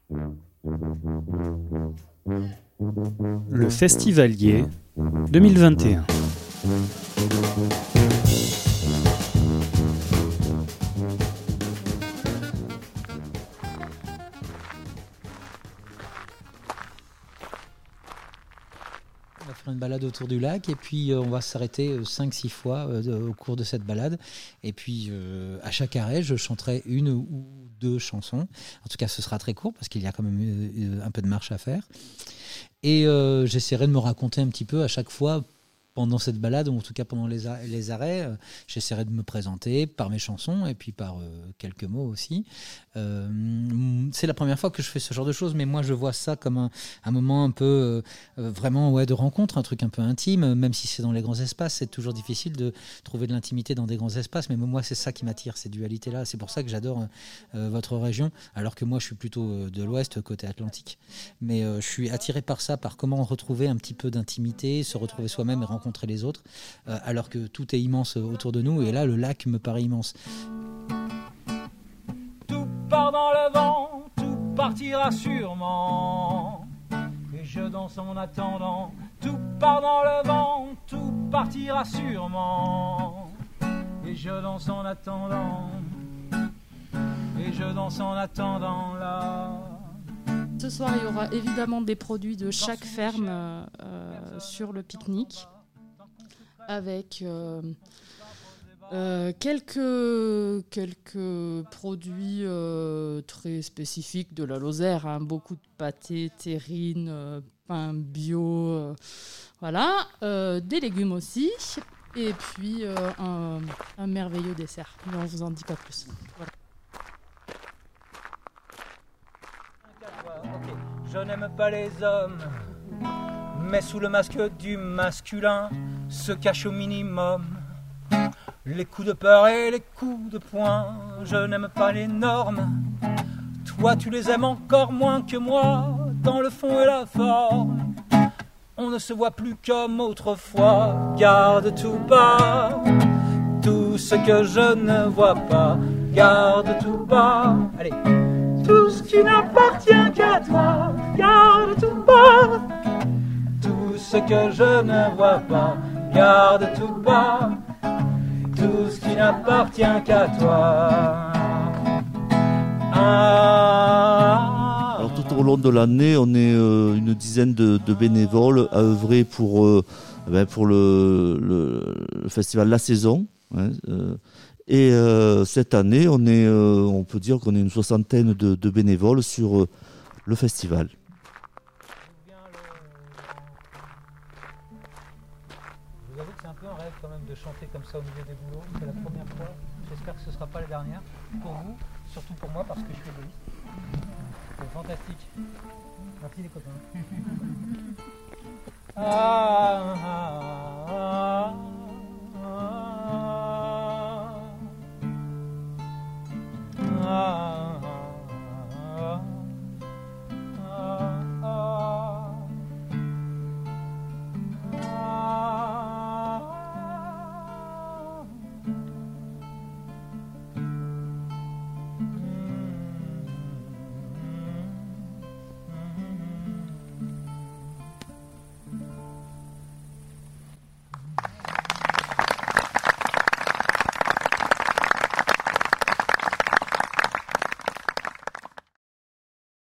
Le Festivalier 2021. On va faire une balade autour du lac et puis on va s'arrêter 5-6 fois au cours de cette balade. Et puis à chaque arrêt, je chanterai une ou deux chansons. En tout cas, ce sera très court parce qu'il y a quand même un peu de marche à faire. Et j'essaierai de me raconter un petit peu à chaque fois pendant cette balade, ou en tout cas pendant les arrêts. J'essaierai de me présenter par mes chansons et puis par quelques mots aussi. C'est la première fois que je fais ce genre de choses, mais moi je vois ça comme un moment un peu vraiment de rencontre, un truc un peu intime, même si c'est dans les grands espaces. C'est toujours difficile de trouver de l'intimité dans des grands espaces, mais moi c'est ça qui m'attire, ces dualités-là. C'est pour ça que j'adore votre région, alors que moi je suis plutôt de l'ouest, côté Atlantique. Mais je suis attiré par ça, par comment retrouver un petit peu d'intimité, se retrouver soi-même et rencontrer les autres, alors que tout est immense autour de nous, et là le lac me paraît immense. Tout part dans le vent, tout partira sûrement, et je danse en attendant. Tout part dans le vent, tout partira sûrement, et je danse en attendant, et je danse en attendant là. Ce soir, il y aura évidemment des produits de chaque ferme sur le pique-nique, avec quelques produits très spécifiques de la Lozère, hein, beaucoup de pâtés, terrines, pain bio, voilà, des légumes aussi, et puis un merveilleux dessert, mais on ne vous en dit pas plus. Voilà. Okay. Je n'aime pas les hommes, mais sous le masque du masculin se cachent au minimum les coups de peur et les coups de poing. Je n'aime pas les normes, toi tu les aimes encore moins que moi, dans le fond et la forme. On ne se voit plus comme autrefois, garde tout bas, tout ce que je ne vois pas, garde tout bas. Allez. Tout ce qui n'appartient qu'à toi, garde tout bas. Tout ce que je ne vois pas, garde tout bas. Tout ce qui n'appartient qu'à toi. Alors tout au long de l'année, on est une dizaine de bénévoles à œuvrer pour le festival La Saison. Hein, et cette année, on peut dire qu'on est une soixantaine de bénévoles sur le festival. Je vous avoue que c'est un peu un rêve quand même de chanter comme ça au milieu des boulots. C'est la première fois. J'espère que ce ne sera pas la dernière. Pour vous, surtout pour moi parce que je suis égoïste. C'est fantastique. Merci les copains.